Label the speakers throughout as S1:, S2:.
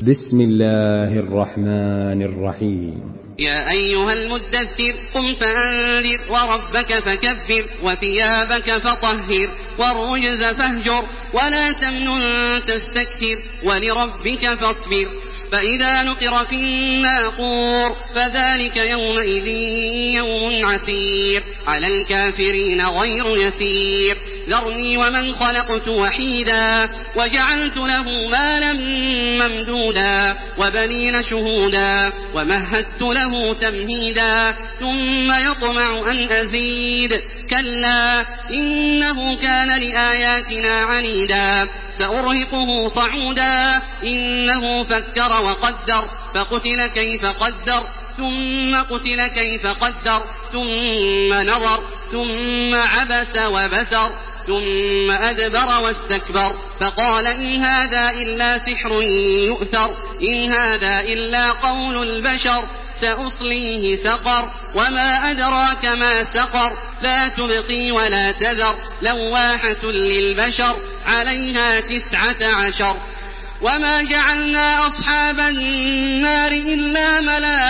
S1: بسم الله الرحمن الرحيم.
S2: يا أيها المدثر قم فأنذر وربك فكبر وثيابك فطهر والرجز فاهجر ولا تمنن تستكثر ولربك فاصبر فإذا نقر في الناقور فذلك يومئذ يوم عسير على الكافرين غير يسير ذرني ومن خلقت وحيدا وجعلت له مالا ممدودا وبنين شهودا ومهدت له تمهيدا ثم يطمع أن أزيد كلا إنه كان لآياتنا عنيدا سأرهقه صعودا إنه فكر وقدر فقتل كيف قدر ثم قتل كيف قدر ثم نظر ثم عبس وبسر ثم أدبر واستكبر فقال إن هذا إلا سحر يؤثر إن هذا إلا قول البشر سأصليه سقر وما أدراك ما سقر لا تبقي ولا تذر لواحة للبشر عليها 19 وما جعلنا أصحاب النار إلا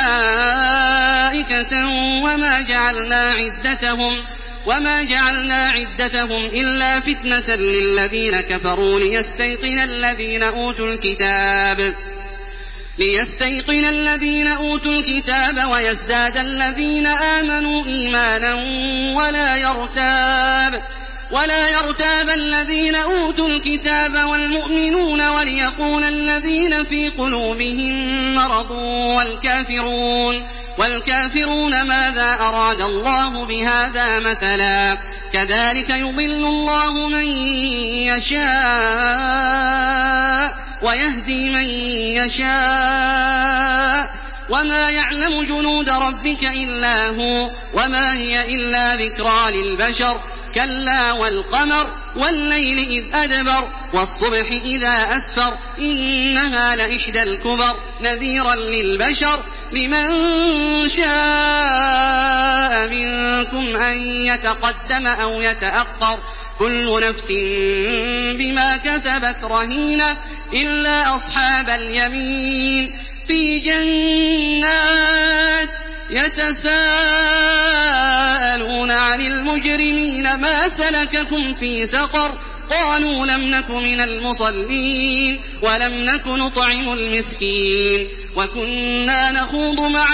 S2: ملائكة وما جعلنا عدتهم إلا فتنة للذين كفروا ليستيقن الذين أوتوا الكتاب ويزداد الذين آمنوا إيمانا ولا يرتاب الذين أوتوا الكتاب والمؤمنون وليقول الذين في قلوبهم مرض والكافرون ماذا أراد الله بهذا مثلا كذلك يضل الله من يشاء ويهدي من يشاء وما يعلم جنود ربك إلا هو وما هي إلا ذكرى للبشر كلا والقمر والليل إذ أدبر والصبح إذا أسفر إنها لإحدى الكبر نذيرا للبشر لمن شاء منكم أن يتقدم أو يتأخر كل نفس بما كسبت رهينة إلا أصحاب اليمين في جنات يتساءلون عن المجرمين ما سلككم في سقر قالوا لم نك من المصلين ولم نك نطعم المسكين وكنا نخوض مع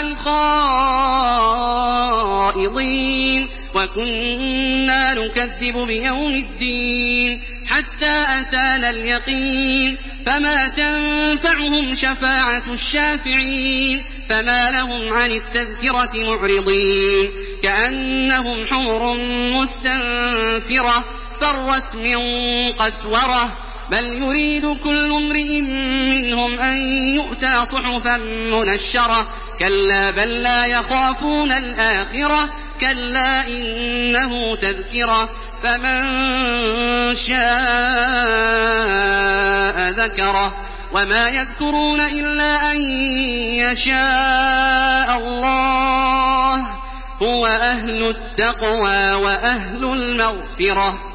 S2: الخائضين وكنا نكذب بيوم الدين حتى أتانا اليقين فما تنفعهم شفاعة الشافعين فما لهم عن التذكرة معرضين كأنهم حمر مستنفرة فرت من قسورة بل يريد كل امرئ منهم أن يؤتى صحفا منشرة كلا بل لا يخافون الآخرة كلا إنه تذكرة فمن شاء ذكره وما يذكرون إلا أن يشاء الله هو أهل التقوى وأهل المغفرة